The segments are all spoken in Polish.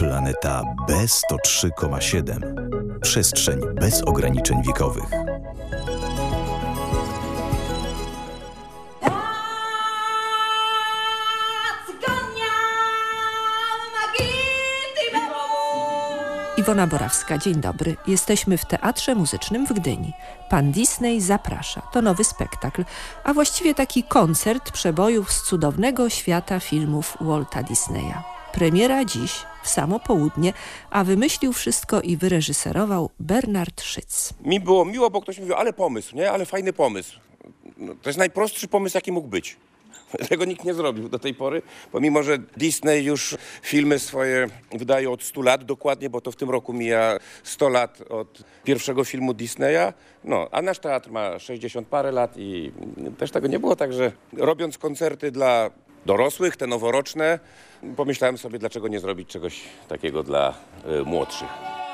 Planeta B103,7. Przestrzeń bez ograniczeń wiekowych. Iwona Borawska, dzień dobry. Jesteśmy w Teatrze Muzycznym w Gdyni. Pan Disney zaprasza. To nowy spektakl, a właściwie taki koncert przebojów z cudownego świata filmów Walta Disneya. Premiera dziś, w samo południe, a wymyślił wszystko i wyreżyserował Bernard Szyc. Mi było miło, bo ktoś mówił, ale pomysł, nie? Ale fajny pomysł. No, to jest najprostszy pomysł, jaki mógł być. Tego nikt nie zrobił do tej pory, pomimo że Disney już filmy swoje wydaje od 100 lat dokładnie, bo to w tym roku mija 100 lat od pierwszego filmu Disneya, no, a nasz teatr ma 60 parę lat i też tego nie było, także robiąc koncerty dla dorosłych, te noworoczne, pomyślałem sobie, dlaczego nie zrobić czegoś takiego dla młodszych.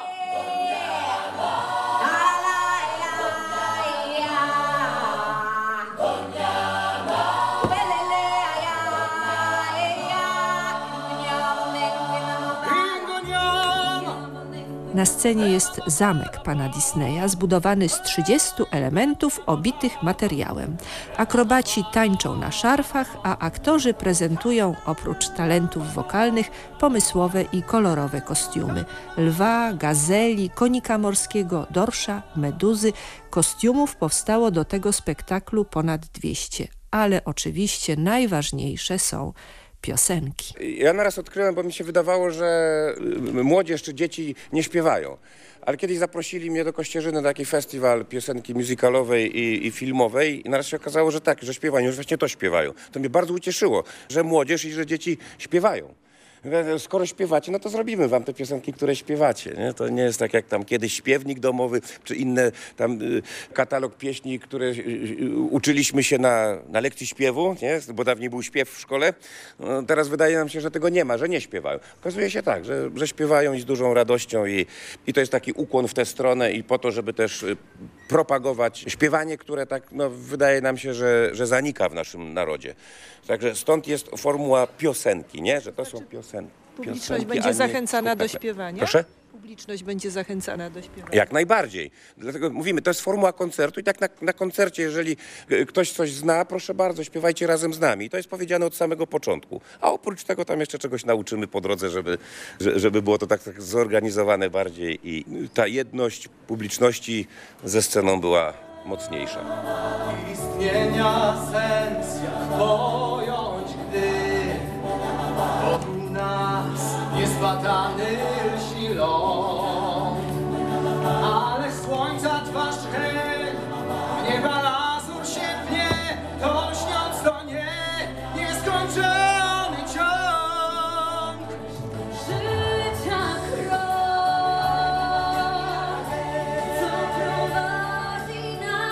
Na scenie jest zamek pana Disneya, zbudowany z 30 elementów obitych materiałem. Akrobaci tańczą na szarfach, a aktorzy prezentują oprócz talentów wokalnych pomysłowe i kolorowe kostiumy. Lwa, gazeli, konika morskiego, dorsza, meduzy. Kostiumów powstało do tego spektaklu ponad 200. Ale oczywiście najważniejsze są piosenki. Ja naraz odkryłem, bo mi się wydawało, że młodzież czy dzieci nie śpiewają. Ale kiedyś zaprosili mnie do Kościerzyny na taki festiwal piosenki musicalowej i filmowej i naraz się okazało, że tak, że śpiewają, że właśnie to śpiewają. To mnie bardzo ucieszyło, że młodzież i że dzieci śpiewają. Skoro śpiewacie, no to zrobimy wam te piosenki, które śpiewacie. Nie? To nie jest tak jak tam kiedyś śpiewnik domowy, czy inne tam katalog pieśni, które uczyliśmy się na lekcji śpiewu, nie? Bo dawniej był śpiew w szkole. No, teraz wydaje nam się, że tego nie ma, że nie śpiewają. Okazuje się tak, że śpiewają i z dużą radością i to jest taki ukłon w tę stronę i po to, żeby też propagować śpiewanie, które tak no, wydaje nam się, że zanika w naszym narodzie. Także stąd jest formuła piosenki, nie? Że to są piosenki. Publiczność będzie zachęcana do śpiewania? Proszę? Publiczność będzie zachęcana do śpiewania. Jak najbardziej. Dlatego mówimy, to jest formuła koncertu i tak na koncercie, jeżeli ktoś coś zna, proszę bardzo, śpiewajcie razem z nami. I to jest powiedziane od samego początku. A oprócz tego tam jeszcze czegoś nauczymy po drodze, żeby było to tak zorganizowane bardziej i ta jedność publiczności ze sceną była mocniejsza. Istnienia sens jak pojąć, gdy wokół nas niezbadany lśni ląd, ale słońca twarz chęć, w nieba lazur się pnie, to lśniąc to nieskończony ciąg życia krok, co prowadzi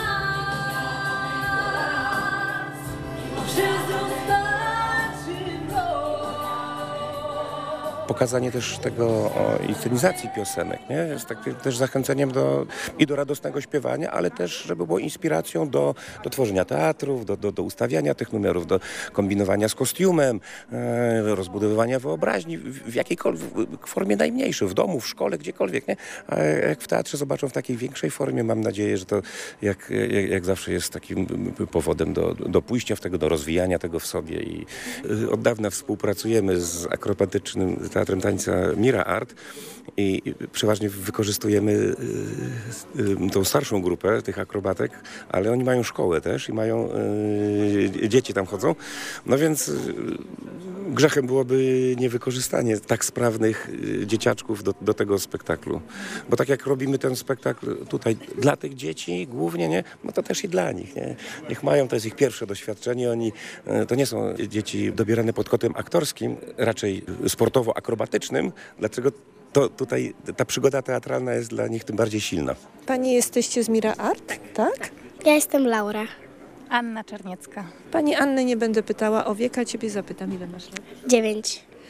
nas przez rozpaczy mrok. Pokazanie też tego inscenizacji piosenek, nie? Jest tak, też zachęceniem do radosnego śpiewania, ale też, żeby było inspiracją do tworzenia teatrów, do ustawiania tych numerów, do kombinowania z kostiumem, rozbudowywania wyobraźni w jakiejkolwiek formie najmniejszej, w domu, w szkole, gdziekolwiek, nie? A jak w teatrze zobaczą w takiej większej formie, mam nadzieję, że to jak zawsze jest takim powodem do pójścia w tego, do rozwijania tego w sobie i od dawna współpracujemy z akrobatycznym Teatrem Tańca Mira Art i przeważnie wykorzystujemy tą starszą grupę tych akrobatek, ale oni mają szkołę też i mają dzieci tam chodzą, no więc grzechem byłoby niewykorzystanie tak sprawnych dzieciaczków do tego spektaklu. Bo tak jak robimy ten spektakl tutaj dla tych dzieci głównie, nie? No to też i dla nich. Nie? Niech mają, to jest ich pierwsze doświadczenie. To nie są dzieci dobierane pod kątem aktorskim, raczej sportowo-akrobatycznym, dlaczego to tutaj ta przygoda teatralna jest dla nich tym bardziej silna. Pani jesteście z Mira Art, tak? Ja jestem Laura. Anna Czarniecka. Pani Anny nie będę pytała o wiek, a ciebie zapytam, ile masz lat? 9.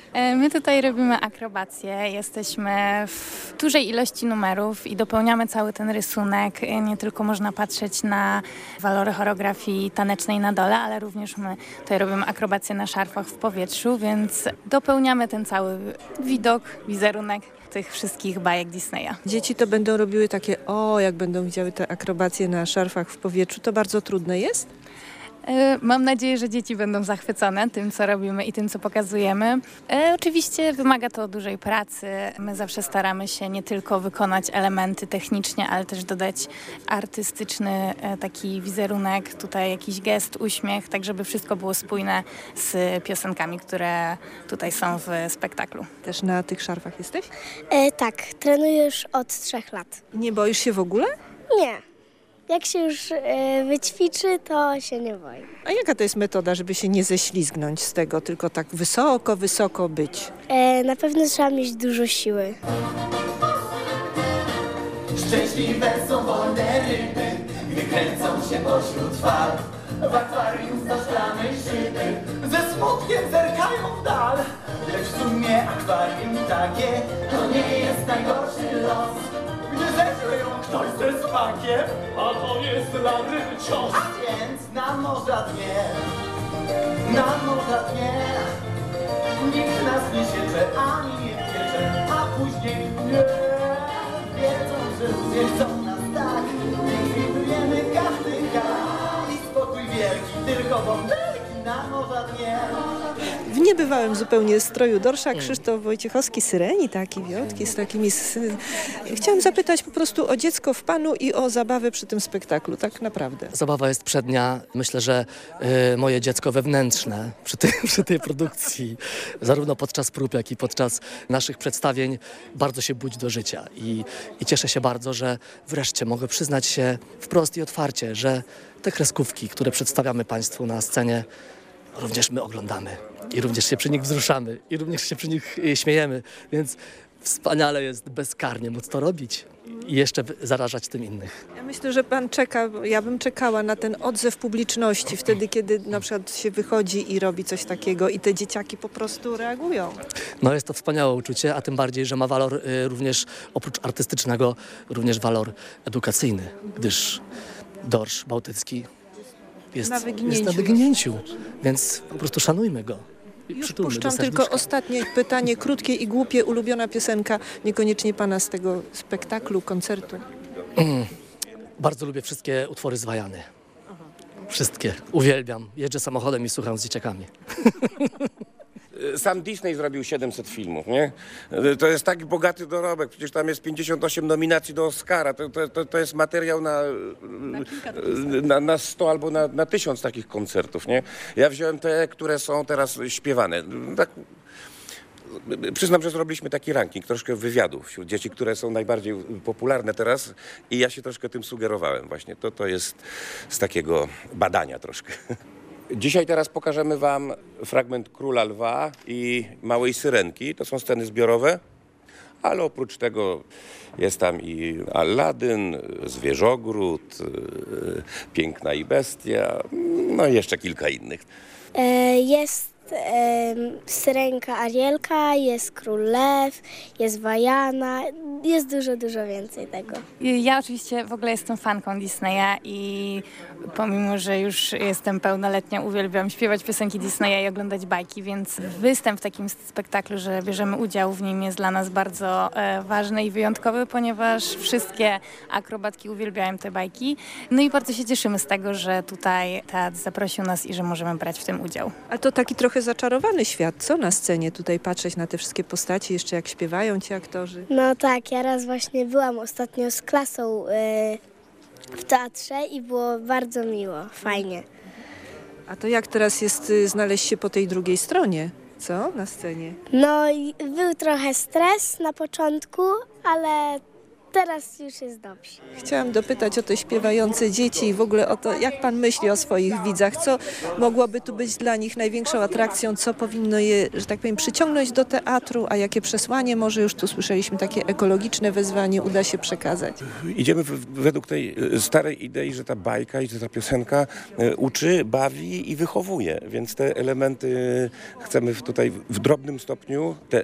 My tutaj robimy akrobację, jesteśmy w dużej ilości numerów i dopełniamy cały ten rysunek. Nie tylko można patrzeć na walory choreografii tanecznej na dole, ale również my tutaj robimy akrobację na szarfach w powietrzu, więc dopełniamy ten cały widok, wizerunek tych wszystkich bajek Disneya. Dzieci to będą robiły takie, jak będą widziały te akrobacje na szarfach w powietrzu, to bardzo trudne jest? Mam nadzieję, że dzieci będą zachwycone tym, co robimy i tym, co pokazujemy. Oczywiście wymaga to dużej pracy. My zawsze staramy się nie tylko wykonać elementy technicznie, ale też dodać artystyczny taki wizerunek, tutaj jakiś gest, uśmiech, tak żeby wszystko było spójne z piosenkami, które tutaj są w spektaklu. Też na tych szarfach jesteś? Tak, trenuję już od 3 lat. Nie boisz się w ogóle? Nie. Jak się już wyćwiczy, to się nie boi. A jaka to jest metoda, żeby się nie ześlizgnąć z tego, tylko tak wysoko, wysoko być? Na pewno trzeba mieć dużo siły. Szczęśliwe są wolne ryby, gdy kręcą się pośród fal. W akwarium zaszklanej szyby, ze smutkiem zerkają w dal. Lecz w sumie akwarium takie, to nie jest najgorszy los. Gdy zeżre ją ktoś ze smakiem, a to jest dla ryb cios. A więc na morza dnie, nikt nas nie siecze, ani nie piecze, a później nie. Wiedzą, że ludzie chcą nas tak, likwidujemy każdy gaz. I spokój wielki, tylko bąbelki na morza dnie. W niebywałym zupełnie stroju dorsza Krzysztof Wojciechowski, Syreni, taki wiotki z takimi... Chciałam zapytać po prostu o dziecko w panu i o zabawę przy tym spektaklu, tak naprawdę. Zabawa jest przednia. Myślę, że moje dziecko wewnętrzne przy tej produkcji, zarówno podczas prób, jak i podczas naszych przedstawień, bardzo się budzi do życia. I cieszę się bardzo, że wreszcie mogę przyznać się wprost i otwarcie, że te kreskówki, które przedstawiamy Państwu na scenie, również my oglądamy i również się przy nich wzruszamy i również się przy nich śmiejemy, więc wspaniale jest bezkarnie móc to robić i jeszcze zarażać tym innych. Ja myślę, że pan czeka, ja bym czekała na ten odzew publiczności, wtedy kiedy na przykład się wychodzi i robi coś takiego i te dzieciaki po prostu reagują. No jest to wspaniałe uczucie, a tym bardziej, że ma walor również, oprócz artystycznego, również walor edukacyjny, gdyż dorsz bałtycki jest na wyginięciu, więc po prostu szanujmy go. Już puszczam tylko ostatnie pytanie, krótkie i głupie, ulubiona piosenka, niekoniecznie pana z tego spektaklu, koncertu. Bardzo lubię wszystkie utwory z Wajany. Wszystkie. Uwielbiam. Jeżdżę samochodem i słucham z dzieciakami. Sam Disney zrobił 700 filmów, nie? To jest taki bogaty dorobek, przecież tam jest 58 nominacji do Oscara, to jest materiał na 100 albo na 1000 takich koncertów, nie? Ja wziąłem te, które są teraz śpiewane. Tak, przyznam, że zrobiliśmy taki ranking, troszkę wywiadów wśród dzieci, które są najbardziej popularne teraz i ja się troszkę tym sugerowałem właśnie. To jest z takiego badania troszkę. Dzisiaj teraz pokażemy wam fragment Króla Lwa i Małej Syrenki. To są sceny zbiorowe, ale oprócz tego jest tam i Aladdin, Zwierzogród, Piękna i Bestia, no i jeszcze kilka innych. Jest Syrenka Arielka, jest Król Lew, jest Wajana, jest dużo więcej tego. Ja oczywiście w ogóle jestem fanką Disneya i pomimo, że już jestem pełnoletnia, uwielbiam śpiewać piosenki Disneya i oglądać bajki, więc występ w takim spektaklu, że bierzemy udział w nim, jest dla nas bardzo ważny i wyjątkowy, ponieważ wszystkie akrobatki uwielbiają te bajki. No i bardzo się cieszymy z tego, że tutaj teatr zaprosił nas i że możemy brać w tym udział. A to taki trochę zaczarowany świat, co na scenie tutaj patrzeć na te wszystkie postaci, jeszcze jak śpiewają ci aktorzy? No tak, ja raz właśnie byłam ostatnio z klasą w teatrze i było bardzo miło, fajnie. A to jak teraz jest znaleźć się po tej drugiej stronie, co na scenie? No i był trochę stres na początku, ale teraz już jest dobrze. Chciałam dopytać o te śpiewające dzieci i w ogóle o to, jak pan myśli o swoich widzach, co mogłoby tu być dla nich największą atrakcją, co powinno je, że tak powiem, przyciągnąć do teatru, a jakie przesłanie może już tu słyszeliśmy, takie ekologiczne wezwanie uda się przekazać. Idziemy według tej starej idei, że ta bajka i że ta piosenka uczy, bawi i wychowuje, więc te elementy chcemy tutaj w drobnym stopniu, te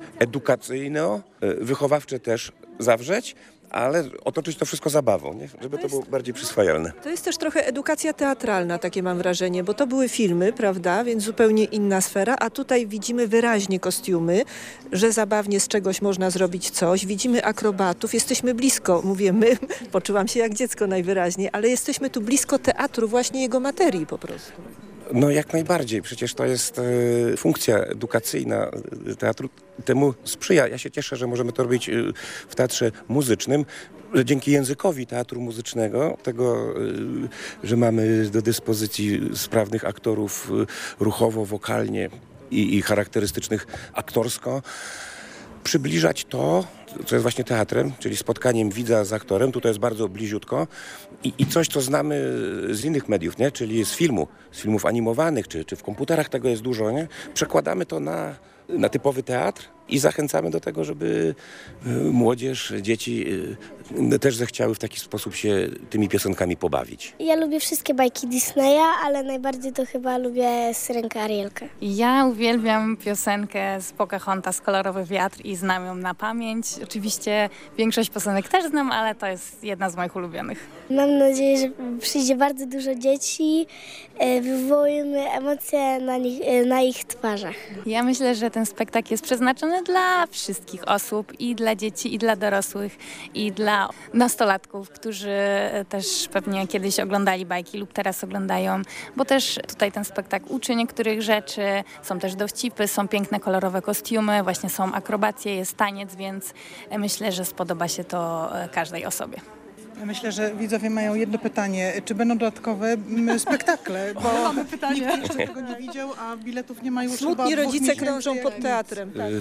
edukacyjno-wychowawcze też zawrzeć, ale otoczyć to wszystko zabawą, nie? Żeby to było bardziej przyswajalne. To jest też trochę edukacja teatralna, takie mam wrażenie, bo to były filmy, prawda, więc zupełnie inna sfera, a tutaj widzimy wyraźnie kostiumy, że zabawnie z czegoś można zrobić coś, widzimy akrobatów, jesteśmy blisko, mówię my, poczułam się jak dziecko najwyraźniej, ale jesteśmy tu blisko teatru, właśnie jego materii po prostu. No jak najbardziej, przecież to jest funkcja edukacyjna teatru, temu sprzyja. Ja się cieszę, że możemy to robić w teatrze muzycznym, że dzięki językowi teatru muzycznego, tego, że mamy do dyspozycji sprawnych aktorów ruchowo, wokalnie i charakterystycznych aktorsko, przybliżać to, co jest właśnie teatrem, czyli spotkaniem widza z aktorem. Tutaj jest bardzo bliziutko i coś, co znamy z innych mediów, nie? Czyli z filmów animowanych, czy w komputerach tego jest dużo. Nie? Przekładamy to na typowy teatr i zachęcamy do tego, żeby młodzież, dzieci też zechciały w taki sposób się tymi piosenkami pobawić. Ja lubię wszystkie bajki Disneya, ale najbardziej to chyba lubię Syrenkę Arielkę. Ja uwielbiam piosenkę z Pocahontas, Kolorowy wiatr i znam ją na pamięć. Oczywiście większość piosenek też znam, ale to jest jedna z moich ulubionych. Mam nadzieję, że przyjdzie bardzo dużo dzieci, wywołujemy emocje na ich twarzach. Ja myślę, że ten spektakl jest przeznaczony dla wszystkich osób, i dla dzieci, i dla dorosłych, i dla nastolatków, którzy też pewnie kiedyś oglądali bajki lub teraz oglądają, bo też tutaj ten spektakl uczy niektórych rzeczy, są też dowcipy, są piękne, kolorowe kostiumy, właśnie są akrobacje, jest taniec, więc myślę, że spodoba się to każdej osobie. Ja myślę, że widzowie mają jedno pytanie. Czy będą dodatkowe spektakle? Bo nikt jeszcze tego nie widział, a biletów nie ma już Smutni chyba rodzice krążą pod teatrem. Tak.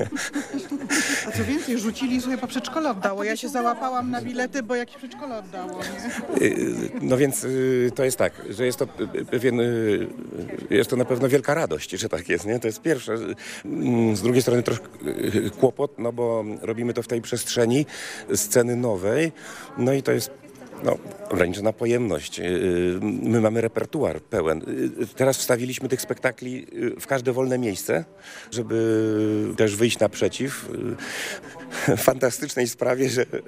A co więcej, rzucili sobie, bo przedszkole oddało. Ja się załapałam na bilety, bo jakieś przedszkole oddało. Nie? No więc to jest tak, że jest to jest to na pewno wielka radość, że tak jest, nie? To jest pierwsze. Z drugiej strony troszkę kłopot, no bo robimy to w tej przestrzeni sceny nowej, no i to jest ograniczona pojemność. My mamy repertuar pełen. Teraz wstawiliśmy tych spektakli w każde wolne miejsce, żeby też wyjść naprzeciw fantastycznej sprawie,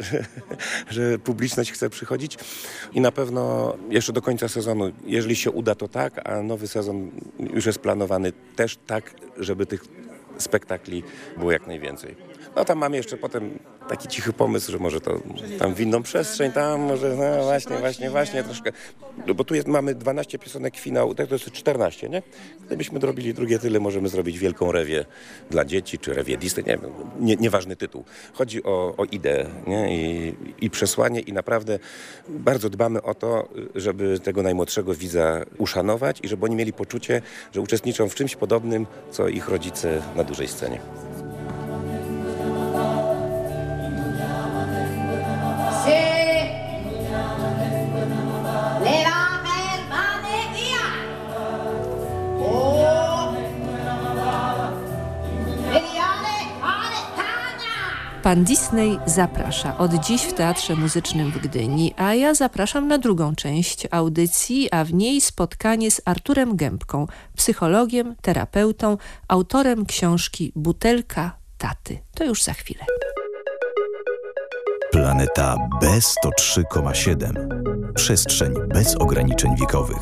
że publiczność chce przychodzić i na pewno jeszcze do końca sezonu, jeżeli się uda, to tak, a nowy sezon już jest planowany też tak, żeby tych spektakli było jak najwięcej. No tam mamy jeszcze potem taki cichy pomysł, że może to tam w inną przestrzeń, tam może, no właśnie troszkę. Bo tu mamy 12 piosenek finału, tak to jest 14, nie? Gdybyśmy robili drugie tyle, możemy zrobić wielką rewię dla dzieci, czy rewię Disney, nie wiem, nieważny tytuł. Chodzi o ideę, nie? I przesłanie i naprawdę bardzo dbamy o to, żeby tego najmłodszego widza uszanować i żeby oni mieli poczucie, że uczestniczą w czymś podobnym, co ich rodzice na dużej scenie. Pan Disney zaprasza od dziś w Teatrze Muzycznym w Gdyni, a ja zapraszam na drugą część audycji, a w niej spotkanie z Arturem Gębką, psychologiem, terapeutą, autorem książki Butelka taty. To już za chwilę. Planeta B103,7. Przestrzeń bez ograniczeń wiekowych.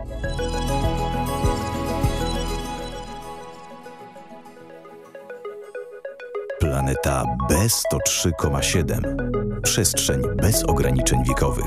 Planeta B103,7. Przestrzeń bez ograniczeń wiekowych.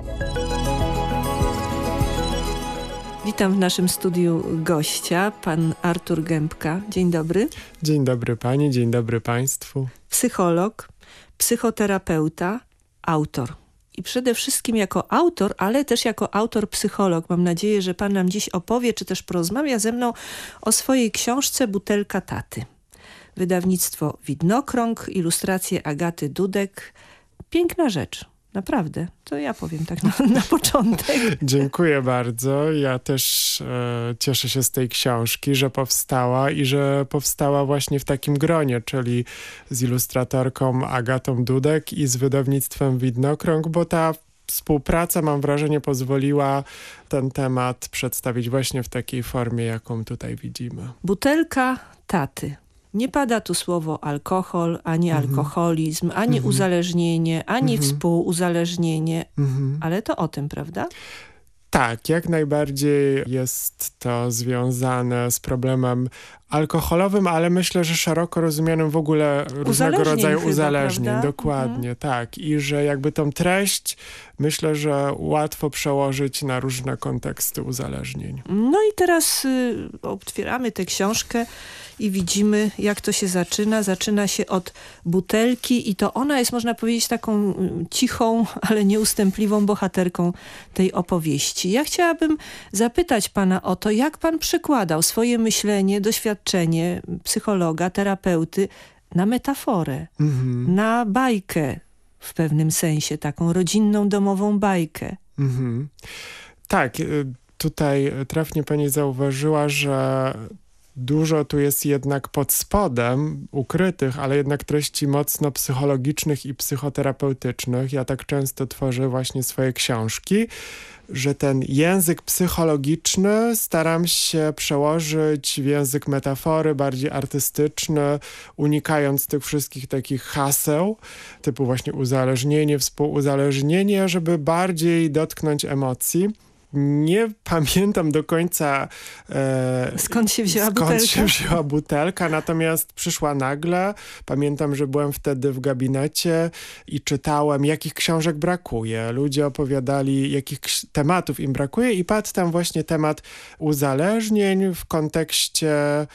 Witam w naszym studiu gościa, pan Artur Gębka. Dzień dobry. Dzień dobry pani, dzień dobry państwu. Psycholog, psychoterapeuta, autor. I przede wszystkim jako autor, ale też jako autor-psycholog. Mam nadzieję, że pan nam dziś opowie, czy też porozmawia ze mną o swojej książce Butelka taty. Wydawnictwo Widnokrąg, ilustracje Agaty Dudek, piękna rzecz. Naprawdę. To ja powiem tak na początek. Dziękuję bardzo. Ja też cieszę się z tej książki, że powstała i że powstała właśnie w takim gronie, czyli z ilustratorką Agatą Dudek i z wydawnictwem Widnokrąg, bo ta współpraca, mam wrażenie, pozwoliła ten temat przedstawić właśnie w takiej formie, jaką tutaj widzimy. Butelka taty. Nie pada tu słowo alkohol, ani alkoholizm, ani uzależnienie, ani współuzależnienie, ale to o tym, prawda? Tak, jak najbardziej jest to związane z problemem alkoholowym, ale myślę, że szeroko rozumianym w ogóle różnego rodzaju uzależnień. Dokładnie, tak. I że jakby tą treść myślę, że łatwo przełożyć na różne konteksty uzależnień. No i teraz otwieramy tę książkę i widzimy, jak to się zaczyna. Zaczyna się od butelki i to ona jest, można powiedzieć, taką cichą, ale nieustępliwą bohaterką tej opowieści. Ja chciałabym zapytać pana o to, jak pan przekładał swoje myślenie, doświadczenie psychologa, terapeuty na metaforę, na bajkę w pewnym sensie, taką rodzinną, domową bajkę. Tak, tutaj trafnie pani zauważyła, że dużo tu jest jednak pod spodem ukrytych, ale jednak treści mocno psychologicznych i psychoterapeutycznych. Ja tak często tworzę właśnie swoje książki, że ten język psychologiczny staram się przełożyć w język metafory, bardziej artystyczny, unikając tych wszystkich takich haseł, typu właśnie uzależnienie, współuzależnienie, żeby bardziej dotknąć emocji. Nie pamiętam do końca skąd się wzięła butelka, natomiast przyszła nagle. Pamiętam, że byłem wtedy w gabinecie i czytałem, jakich książek brakuje. Ludzie opowiadali, jakich tematów im brakuje i padł tam właśnie temat uzależnień w kontekście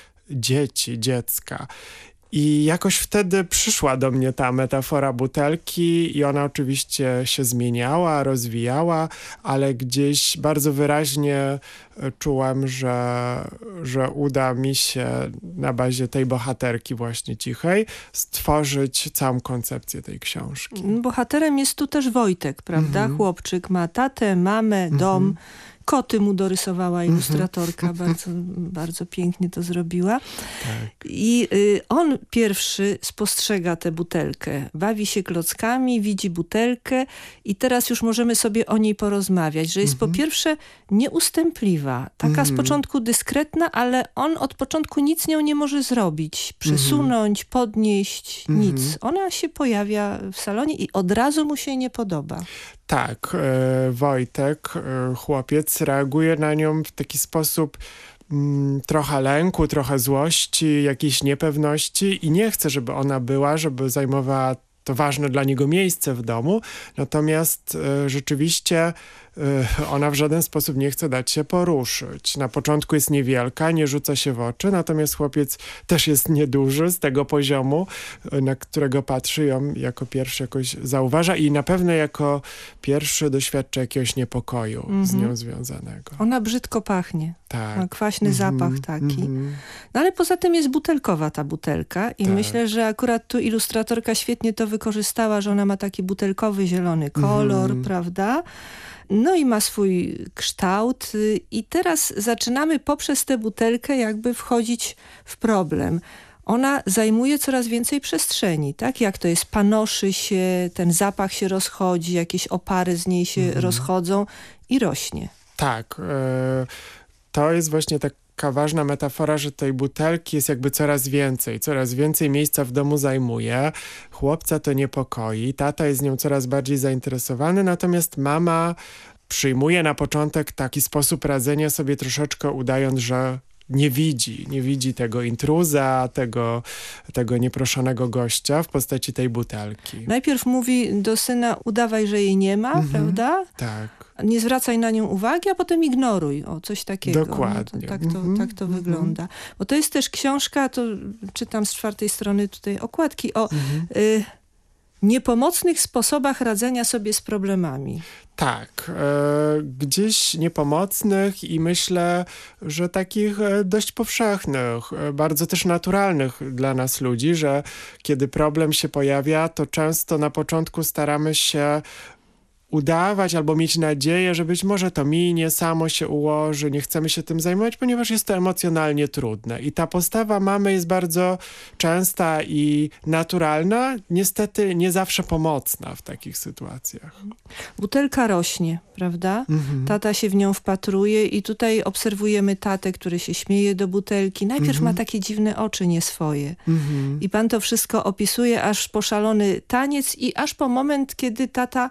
dziecka. I jakoś wtedy przyszła do mnie ta metafora butelki i ona oczywiście się zmieniała, rozwijała, ale gdzieś bardzo wyraźnie czułem, że uda mi się na bazie tej bohaterki właśnie cichej stworzyć całą koncepcję tej książki. Bohaterem jest tu też Wojtek, prawda? Chłopczyk ma tatę, mamę, dom. Koty mu dorysowała ilustratorka, bardzo, bardzo pięknie to zrobiła. Tak. I on pierwszy spostrzega tę butelkę. Bawi się klockami, widzi butelkę i teraz już możemy sobie o niej porozmawiać, że jest po pierwsze nieustępliwa, taka z początku dyskretna, ale on od początku nic z nią nie może zrobić, przesunąć, podnieść, nic. Ona się pojawia w salonie i od razu mu się nie podoba. Tak, Wojtek, chłopiec, reaguje na nią w taki sposób trochę lęku, trochę złości, jakiejś niepewności i nie chce, żeby ona była, żeby zajmowała to ważne dla niego miejsce w domu. Natomiast rzeczywiście ona w żaden sposób nie chce dać się poruszyć. Na początku jest niewielka, nie rzuca się w oczy, natomiast chłopiec też jest nieduży z tego poziomu, na którego patrzy, ją jako pierwszy jakoś zauważa i na pewno jako pierwszy doświadcza jakiegoś niepokoju z nią związanego. Ona brzydko pachnie. Tak. Ma kwaśny zapach taki. No ale poza tym jest butelkowa ta butelka i myślę, że akurat tu ilustratorka świetnie to wykorzystała, że ona ma taki butelkowy, zielony kolor, prawda? No i ma swój kształt i teraz zaczynamy poprzez tę butelkę jakby wchodzić w problem. Ona zajmuje coraz więcej przestrzeni, tak? Jak to jest, panoszy się, ten zapach się rozchodzi, jakieś opary z niej się rozchodzą i rośnie. Tak, to jest właśnie taka ważna metafora, że tej butelki jest jakby coraz więcej miejsca w domu zajmuje. Chłopca to niepokoi, tata jest nią coraz bardziej zainteresowany, natomiast mama przyjmuje na początek taki sposób radzenia sobie troszeczkę udając, że nie widzi tego intruza, tego nieproszonego gościa w postaci tej butelki. Najpierw mówi do syna, udawaj, że jej nie ma, prawda? Tak. Nie zwracaj na nią uwagi, a potem ignoruj. O, coś takiego. Dokładnie. No tak to wygląda. Bo to jest też książka, to czytam z 4. strony tutaj okładki, o niepomocnych sposobach radzenia sobie z problemami. Tak, gdzieś niepomocnych i myślę, że takich dość powszechnych, bardzo też naturalnych dla nas ludzi, że kiedy problem się pojawia, to często na początku staramy się udawać albo mieć nadzieję, że być może to minie, samo się ułoży, nie chcemy się tym zajmować, ponieważ jest to emocjonalnie trudne. I ta postawa mamy jest bardzo częsta i naturalna, niestety nie zawsze pomocna w takich sytuacjach. Butelka rośnie, prawda? Tata się w nią wpatruje i tutaj obserwujemy tatę, który się śmieje do butelki. Najpierw ma takie dziwne oczy nieswoje. I pan to wszystko opisuje aż po szalony taniec i aż po moment, kiedy tata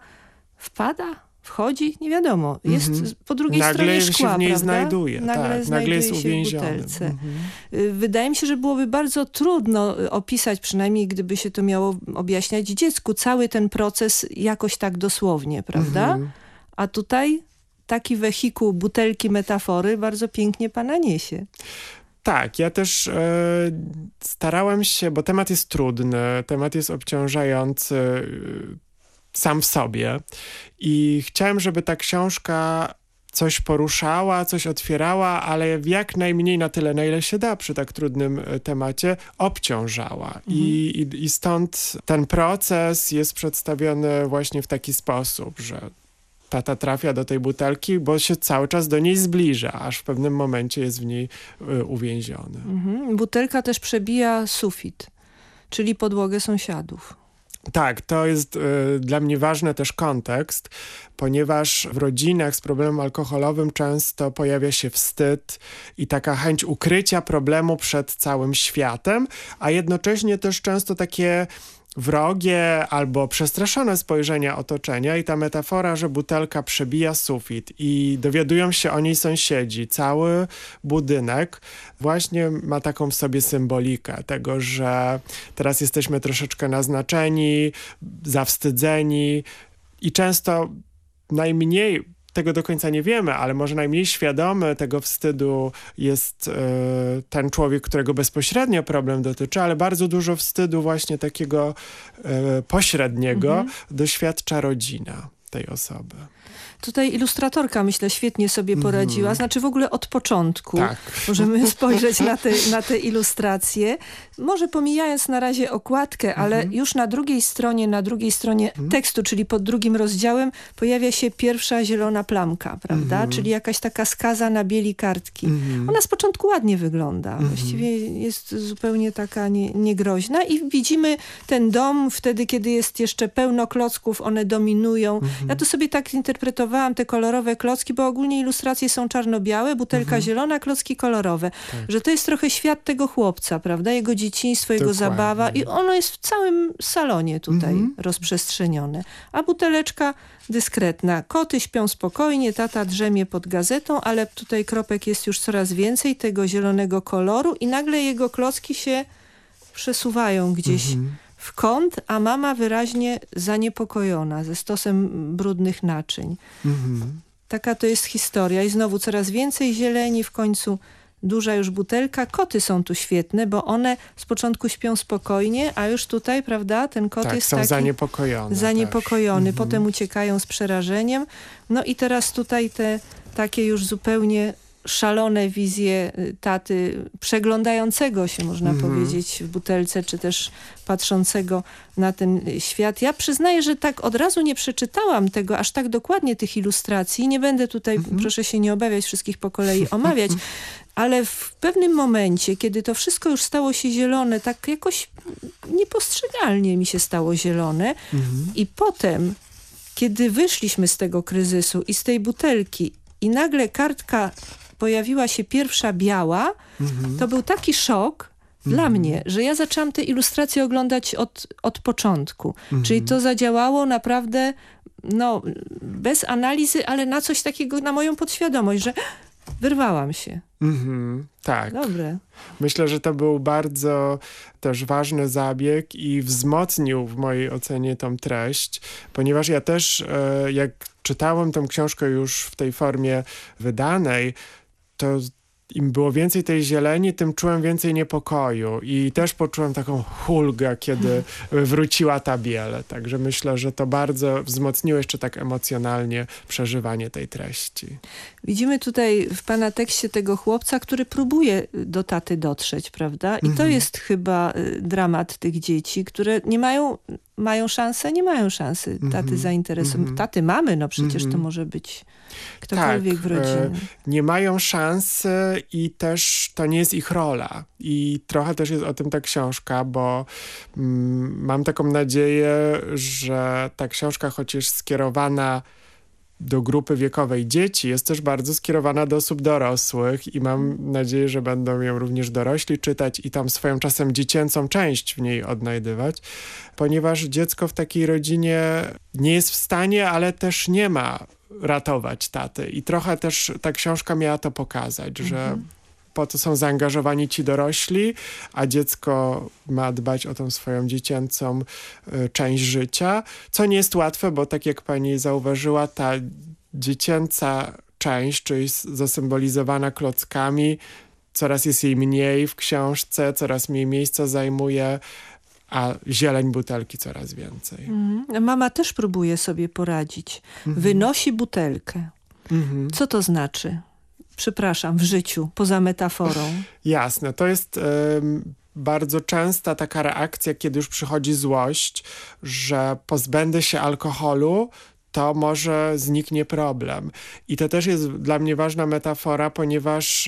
wchodzi, nie wiadomo. Jest po drugiej stronie szkła, się w niej prawda? znajduje. Nagle jest się uwięziony. w butelce. Wydaje mi się, że byłoby bardzo trudno opisać, przynajmniej gdyby się to miało objaśniać dziecku, cały ten proces jakoś tak dosłownie, prawda? A tutaj taki wehikuł butelki, metafory bardzo pięknie pana niesie. Tak, ja też starałem się, bo temat jest trudny, temat jest obciążający sam w sobie i chciałem, żeby ta książka coś poruszała, coś otwierała, ale jak najmniej na tyle, na ile się da przy tak trudnym temacie, obciążała. I stąd ten proces jest przedstawiony właśnie w taki sposób, że tata trafia do tej butelki, bo się cały czas do niej zbliża, aż w pewnym momencie jest w niej uwięziony. Butelka też przebija sufit, czyli podłogę sąsiadów. Tak, to jest dla mnie ważny też kontekst, ponieważ w rodzinach z problemem alkoholowym często pojawia się wstyd i taka chęć ukrycia problemu przed całym światem, a jednocześnie też często takie wrogie albo przestraszone spojrzenia otoczenia i ta metafora, że butelka przebija sufit i dowiadują się o niej sąsiedzi. Cały budynek właśnie ma taką w sobie symbolikę tego, że teraz jesteśmy troszeczkę naznaczeni, zawstydzeni i często najmniej tego do końca nie wiemy, ale może najmniej świadomy tego wstydu jest ten człowiek, którego bezpośrednio problem dotyczy, ale bardzo dużo wstydu właśnie takiego pośredniego doświadcza rodzina tej osoby. Tutaj ilustratorka, myślę, świetnie sobie poradziła. Znaczy w ogóle od początku możemy spojrzeć na te ilustracje. Może pomijając na razie okładkę, ale już na drugiej stronie tekstu, czyli pod drugim rozdziałem, pojawia się pierwsza zielona plamka, prawda? Czyli jakaś taka skaza na bieli kartki. Ona z początku ładnie wygląda. Właściwie jest zupełnie taka niegroźna i widzimy ten dom wtedy, kiedy jest jeszcze pełno klocków, one dominują. Ja to sobie tak interpretowałam, te kolorowe klocki, bo ogólnie ilustracje są czarno-białe, butelka zielona, klocki kolorowe. Że to jest trochę świat tego chłopca, prawda? Jego dzieciństwo, jego zabawa i ono jest w całym salonie tutaj rozprzestrzenione. A buteleczka dyskretna. Koty śpią spokojnie, tata drzemie pod gazetą, ale tutaj kropek jest już coraz więcej tego zielonego koloru i nagle jego klocki się przesuwają gdzieś w kąt, a mama wyraźnie zaniepokojona ze stosem brudnych naczyń. Taka to jest historia i znowu coraz więcej zieleni, w końcu duża już butelka. Koty są tu świetne, bo one z początku śpią spokojnie, a już tutaj, prawda, ten kot jest są taki zaniepokojony. Potem uciekają z przerażeniem. No i teraz tutaj te takie już zupełnie szalone wizje taty przeglądającego się, można powiedzieć, w butelce, czy też patrzącego na ten świat. Ja przyznaję, że tak od razu nie przeczytałam tego, aż tak dokładnie tych ilustracji. Nie będę tutaj, proszę się nie obawiać, wszystkich po kolei omawiać, ale w pewnym momencie, kiedy to wszystko już stało się zielone, tak jakoś niepostrzegalnie mi się stało zielone i potem, kiedy wyszliśmy z tego kryzysu i z tej butelki i nagle kartka pojawiła się pierwsza biała, to był taki szok dla mnie, że ja zaczęłam te ilustracje oglądać od początku. Czyli to zadziałało naprawdę bez analizy, ale na coś takiego, na moją podświadomość, że wyrwałam się. Tak. Dobre. Myślę, że to był bardzo też ważny zabieg i wzmocnił w mojej ocenie tą treść, ponieważ ja też jak czytałem tę książkę już w tej formie wydanej, to im było więcej tej zieleni, tym czułem więcej niepokoju i też poczułem taką ulgę, kiedy wróciła ta biel. Także myślę, że to bardzo wzmocniło jeszcze tak emocjonalnie przeżywanie tej treści. Widzimy tutaj w pana tekście tego chłopca, który próbuje do taty dotrzeć, prawda? I to jest chyba dramat tych dzieci, które nie mają szansę, nie mają szansy taty zainteresować. Taty mamy, no przecież to może być ktokolwiek w rodzinie. Nie mają szansy i też to nie jest ich rola. I trochę też jest o tym ta książka, bo mam taką nadzieję, że ta książka, choć jest skierowana do grupy wiekowej dzieci, jest też bardzo skierowana do osób dorosłych i mam nadzieję, że będą ją również dorośli czytać i tam swoją czasem dziecięcą część w niej odnajdywać, ponieważ dziecko w takiej rodzinie nie jest w stanie, ale też nie ma ratować taty. I trochę też ta książka miała to pokazać, że po to są zaangażowani ci dorośli, a dziecko ma dbać o tą swoją dziecięcą część życia, co nie jest łatwe, bo tak jak pani zauważyła, ta dziecięca część, czyli zasymbolizowana klockami, coraz jest jej mniej w książce, coraz mniej miejsca zajmuje, a zieleń butelki coraz więcej. Mama też próbuje sobie poradzić. Wynosi butelkę. Co to znaczy? Przepraszam, w życiu, poza metaforą. Jasne, to jest bardzo częsta taka reakcja, kiedy już przychodzi złość, że pozbędę się alkoholu, to może zniknie problem. I to też jest dla mnie ważna metafora, ponieważ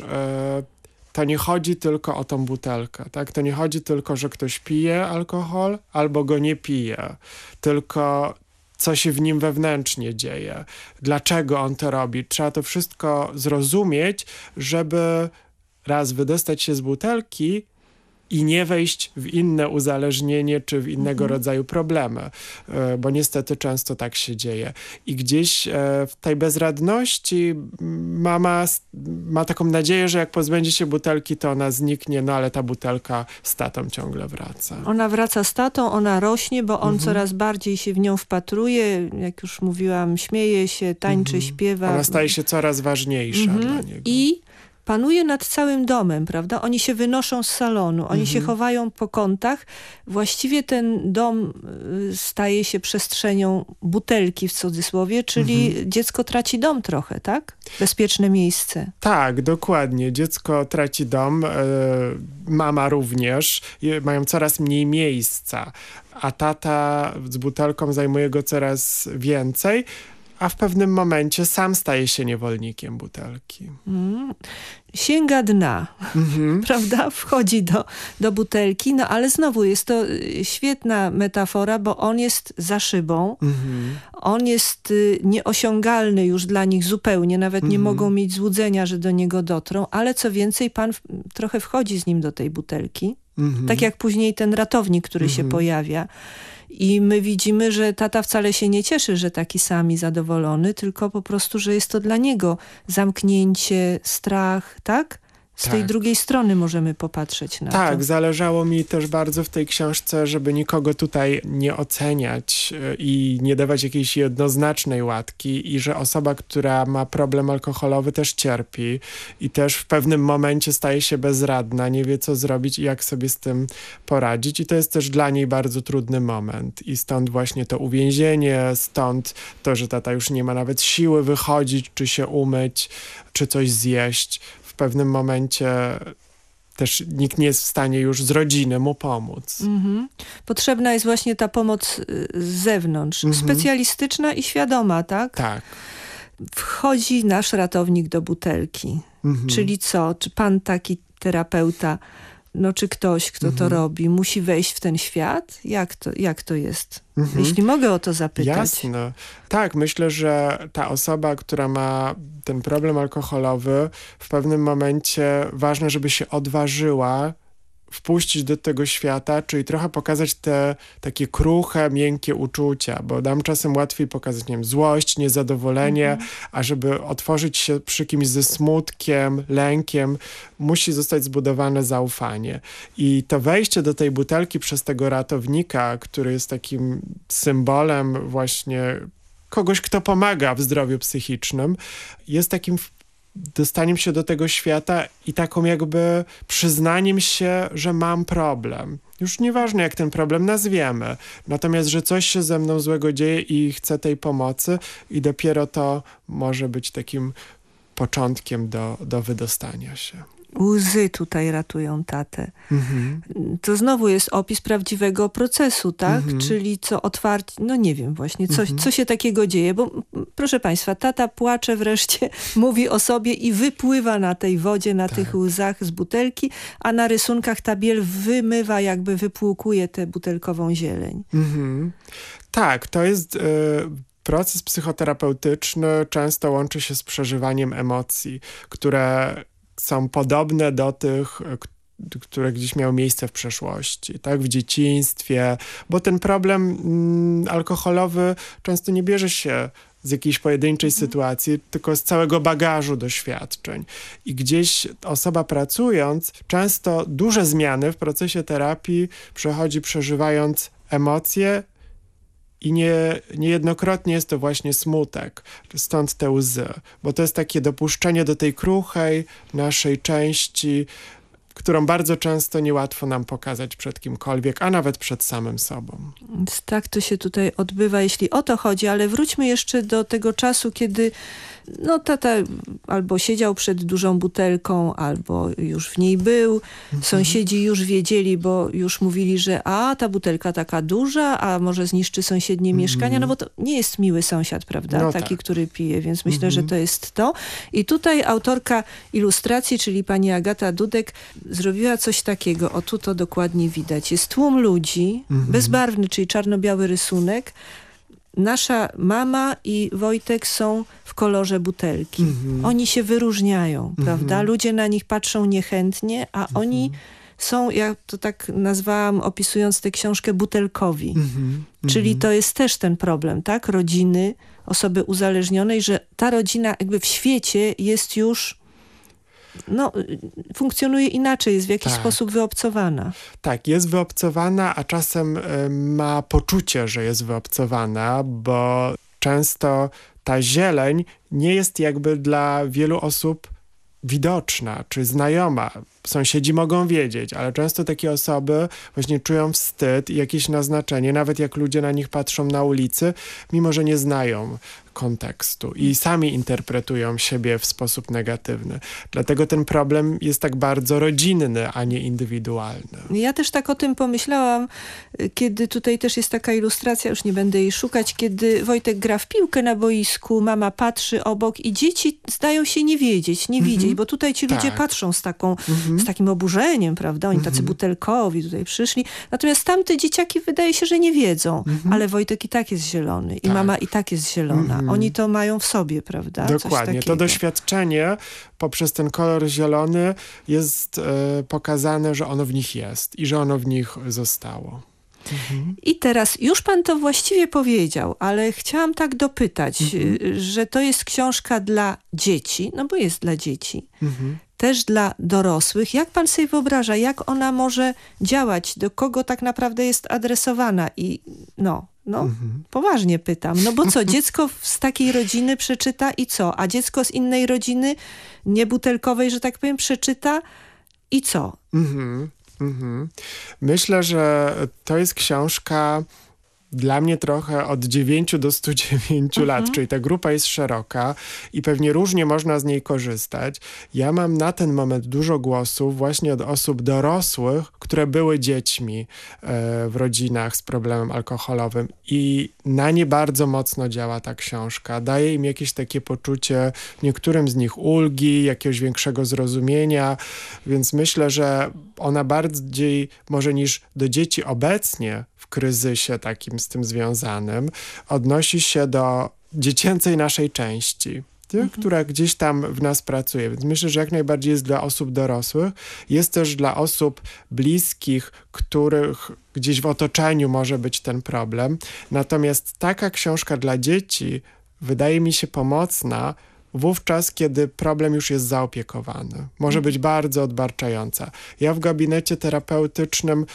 to nie chodzi tylko o tą butelkę, tak? To nie chodzi tylko, że ktoś pije alkohol albo go nie pije, tylko co się w nim wewnętrznie dzieje, dlaczego on to robi. Trzeba to wszystko zrozumieć, żeby raz wydostać się z butelki i nie wejść w inne uzależnienie czy w innego rodzaju problemy, bo niestety często tak się dzieje. I gdzieś w tej bezradności mama ma taką nadzieję, że jak pozbędzie się butelki, to ona zniknie, no ale ta butelka z tatą ciągle wraca. Ona wraca z tatą, ona rośnie, bo on coraz bardziej się w nią wpatruje, jak już mówiłam, śmieje się, tańczy, śpiewa. Ona staje się coraz ważniejsza dla niego. I panuje nad całym domem, prawda? Oni się wynoszą z salonu, oni się chowają po kątach. Właściwie ten dom staje się przestrzenią butelki w cudzysłowie, czyli dziecko traci dom trochę, tak? Bezpieczne miejsce. Tak, dokładnie. Dziecko traci dom, mama również. Mają coraz mniej miejsca, a tata z butelką zajmuje go coraz więcej, a w pewnym momencie sam staje się niewolnikiem butelki. Sięga dna, prawda? Wchodzi do butelki, no ale znowu jest to świetna metafora, bo on jest za szybą, on jest nieosiągalny już dla nich zupełnie, nawet nie mogą mieć złudzenia, że do niego dotrą, ale co więcej, pan trochę wchodzi z nim do tej butelki, tak jak później ten ratownik, który się pojawia. I my widzimy, że tata wcale się nie cieszy, że taki sam i zadowolony, tylko po prostu, że jest to dla niego zamknięcie, strach, tak? Z tej drugiej strony możemy popatrzeć na to. Tak, zależało mi też bardzo w tej książce, żeby nikogo tutaj nie oceniać i nie dawać jakiejś jednoznacznej łatki i że osoba, która ma problem alkoholowy też cierpi i też w pewnym momencie staje się bezradna, nie wie co zrobić i jak sobie z tym poradzić i to jest też dla niej bardzo trudny moment i stąd właśnie to uwięzienie, stąd to, że tata już nie ma nawet siły wychodzić, czy się umyć, czy coś zjeść. W pewnym momencie też nikt nie jest w stanie już z rodziny mu pomóc. Potrzebna jest właśnie ta pomoc z zewnątrz, specjalistyczna i świadoma, tak? Tak. Wchodzi nasz ratownik do butelki. Czyli co? Czy pan taki terapeuta, no czy ktoś, kto to robi, musi wejść w ten świat? Jak to jest? Jeśli mogę o to zapytać. Jasne. Tak, myślę, że ta osoba, która ma ten problem alkoholowy, w pewnym momencie ważne, żeby się odważyła wpuścić do tego świata, czyli trochę pokazać te takie kruche, miękkie uczucia, bo nam czasem łatwiej pokazać, nie wiem, złość, niezadowolenie, a żeby otworzyć się przy kimś ze smutkiem, lękiem, musi zostać zbudowane zaufanie. I to wejście do tej butelki przez tego ratownika, który jest takim symbolem właśnie kogoś, kto pomaga w zdrowiu psychicznym, jest takim dostaniem się do tego świata i taką jakby przyznaniem się, że mam problem. Już nieważne, jak ten problem nazwiemy. Natomiast, że coś się ze mną złego dzieje i chcę tej pomocy i dopiero to może być takim początkiem do wydostania się. Łzy tutaj ratują tatę. To znowu jest opis prawdziwego procesu, tak? Czyli co otwarcie, no nie wiem właśnie, co się takiego dzieje, bo proszę państwa, tata płacze wreszcie, mówi o sobie i wypływa na tej wodzie, na tych łzach z butelki, a na rysunkach ta biel wymywa, jakby wypłukuje tę butelkową zieleń. Tak, to jest... Proces psychoterapeutyczny często łączy się z przeżywaniem emocji, które są podobne do tych, które gdzieś miały miejsce w przeszłości, tak, w dzieciństwie, bo ten problem alkoholowy często nie bierze się z jakiejś pojedynczej sytuacji, tylko z całego bagażu doświadczeń. I gdzieś osoba pracując, często duże zmiany w procesie terapii przechodzi przeżywając emocje, i niejednokrotnie jest to właśnie smutek, stąd te łzy, bo to jest takie dopuszczenie do tej kruchej naszej części, którą bardzo często niełatwo nam pokazać przed kimkolwiek, a nawet przed samym sobą. Więc tak to się tutaj odbywa, jeśli o to chodzi, ale wróćmy jeszcze do tego czasu, kiedy no tata albo siedział przed dużą butelką, albo już w niej był. Sąsiedzi już wiedzieli, bo już mówili, że ta butelka taka duża, a może zniszczy sąsiednie mieszkania, no bo to nie jest miły sąsiad, prawda? No taki, tak. który pije, więc myślę, że to jest to. I tutaj autorka ilustracji, czyli pani Agata Dudek, zrobiła coś takiego. O, tu to dokładnie widać. Jest tłum ludzi, bezbarwny, czyli czarno-biały rysunek. Nasza mama i Wojtek są w kolorze butelki. Oni się wyróżniają, prawda? Ludzie na nich patrzą niechętnie, a oni są, ja to tak nazwałam, opisując tę książkę, butelkowi. Czyli to jest też ten problem, tak? Rodziny, osoby uzależnionej, że ta rodzina jakby w świecie jest już funkcjonuje inaczej, jest w jakiś sposób wyobcowana. Tak, jest wyobcowana, a czasem ma poczucie, że jest wyobcowana, bo często ta zieleń nie jest jakby dla wielu osób widoczna czy znajoma. Sąsiedzi mogą wiedzieć, ale często takie osoby właśnie czują wstyd i jakieś naznaczenie, nawet jak ludzie na nich patrzą na ulicy, mimo że nie znają kontekstu i sami interpretują siebie w sposób negatywny. Dlatego ten problem jest tak bardzo rodzinny, a nie indywidualny. Ja też tak o tym pomyślałam, kiedy tutaj też jest taka ilustracja, już nie będę jej szukać, kiedy Wojtek gra w piłkę na boisku, mama patrzy obok i dzieci zdają się nie wiedzieć, nie widzieć, bo tutaj ci ludzie patrzą z takim oburzeniem, prawda? Oni tacy butelkowi tutaj przyszli. Natomiast tamte dzieciaki wydaje się, że nie wiedzą, ale Wojtek i tak jest zielony i mama i tak jest zielona. Oni to mają w sobie, prawda? Dokładnie. To doświadczenie poprzez ten kolor zielony jest pokazane, że ono w nich jest i że ono w nich zostało. I teraz, już pan to właściwie powiedział, ale chciałam tak dopytać, że to jest książka dla dzieci, no bo jest dla dzieci, też dla dorosłych. Jak pan sobie wyobraża, jak ona może działać, do kogo tak naprawdę jest adresowana? I poważnie pytam, no bo co, dziecko z takiej rodziny przeczyta i co? A dziecko z innej rodziny, niebutelkowej, że tak powiem, przeczyta i co? Myślę, że to jest książka dla mnie trochę od 9 do 109 lat, czyli ta grupa jest szeroka i pewnie różnie można z niej korzystać. Ja mam na ten moment dużo głosów właśnie od osób dorosłych, które były dziećmi w rodzinach z problemem alkoholowym i na nie bardzo mocno działa ta książka. Daje im jakieś takie poczucie, niektórym z nich ulgi, jakiegoś większego zrozumienia, więc myślę, że ona bardziej może niż do dzieci obecnie w kryzysie takim z tym związanym, odnosi się do dziecięcej naszej części, która gdzieś tam w nas pracuje. Więc myślę, że jak najbardziej jest dla osób dorosłych. Jest też dla osób bliskich, których gdzieś w otoczeniu może być ten problem. Natomiast taka książka dla dzieci wydaje mi się pomocna wówczas, kiedy problem już jest zaopiekowany. Może być bardzo odbarczająca. Ja w gabinecie terapeutycznym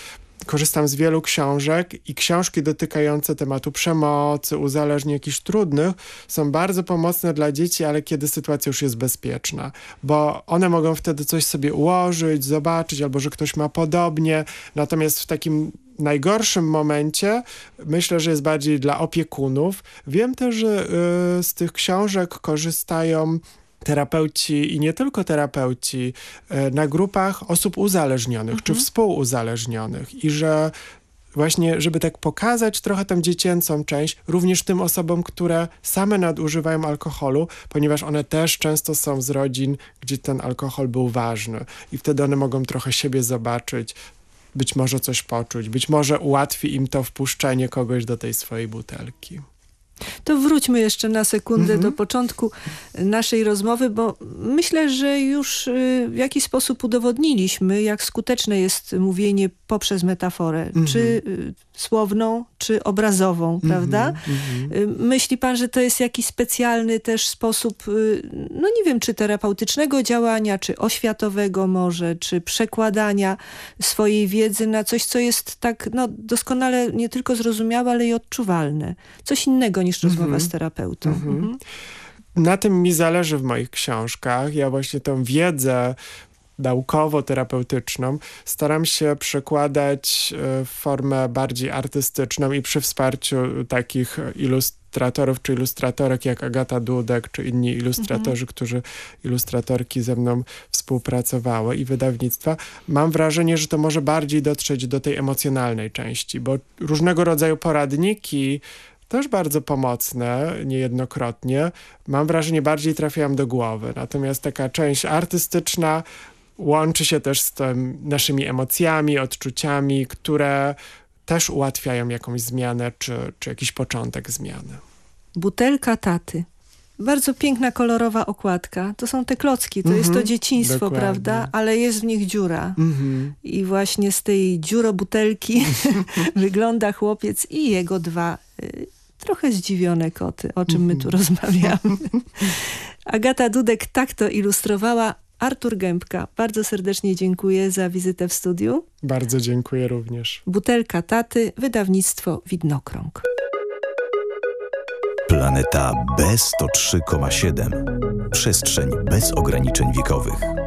korzystam z wielu książek i książki dotykające tematu przemocy, uzależnień jakichś trudnych są bardzo pomocne dla dzieci, ale kiedy sytuacja już jest bezpieczna, bo one mogą wtedy coś sobie ułożyć, zobaczyć, albo że ktoś ma podobnie, natomiast w takim najgorszym momencie myślę, że jest bardziej dla opiekunów. Wiem też, że z tych książek korzystają terapeuci i nie tylko terapeuci na grupach osób uzależnionych czy współuzależnionych i że właśnie, żeby tak pokazać trochę tę dziecięcą część, również tym osobom, które same nadużywają alkoholu, ponieważ one też często są z rodzin, gdzie ten alkohol był ważny i wtedy one mogą trochę siebie zobaczyć, być może coś poczuć, być może ułatwi im to wpuszczenie kogoś do tej swojej butelki. To wróćmy jeszcze na sekundę do początku naszej rozmowy, bo myślę, że już w jakiś sposób udowodniliśmy, jak skuteczne jest mówienie poprzez metaforę, czy słowną, czy obrazową, prawda? Myśli pan, że to jest jakiś specjalny też sposób, no nie wiem, czy terapeutycznego działania, czy oświatowego może, czy przekładania swojej wiedzy na coś, co jest tak doskonale nie tylko zrozumiałe, ale i odczuwalne. Coś innego niż rozmowa z terapeutą. Na tym mi zależy w moich książkach. Ja właśnie tę wiedzę naukowo-terapeutyczną staram się przekładać w formę bardziej artystyczną i przy wsparciu takich ilustratorów czy ilustratorek jak Agata Dudek czy inni ilustratorzy, ilustratorki ze mną współpracowały i wydawnictwa. Mam wrażenie, że to może bardziej dotrzeć do tej emocjonalnej części, bo różnego rodzaju poradniki też bardzo pomocne, niejednokrotnie. Mam wrażenie, bardziej trafiają do głowy. Natomiast taka część artystyczna łączy się też z tym naszymi emocjami, odczuciami, które też ułatwiają jakąś zmianę, czy jakiś początek zmiany. Butelka taty. Bardzo piękna, kolorowa okładka. To są te klocki, to jest to dzieciństwo, dokładnie, prawda? Ale jest w nich dziura. I właśnie z tej dziurobutelki wygląda chłopiec i jego dwa trochę zdziwione koty, o czym my tu rozmawiamy. Agata Dudek tak to ilustrowała. Artur Gębka, bardzo serdecznie dziękuję za wizytę w studiu. Bardzo dziękuję również. Butelka taty, wydawnictwo Widnokrąg. Planeta B103,7. Przestrzeń bez ograniczeń wiekowych.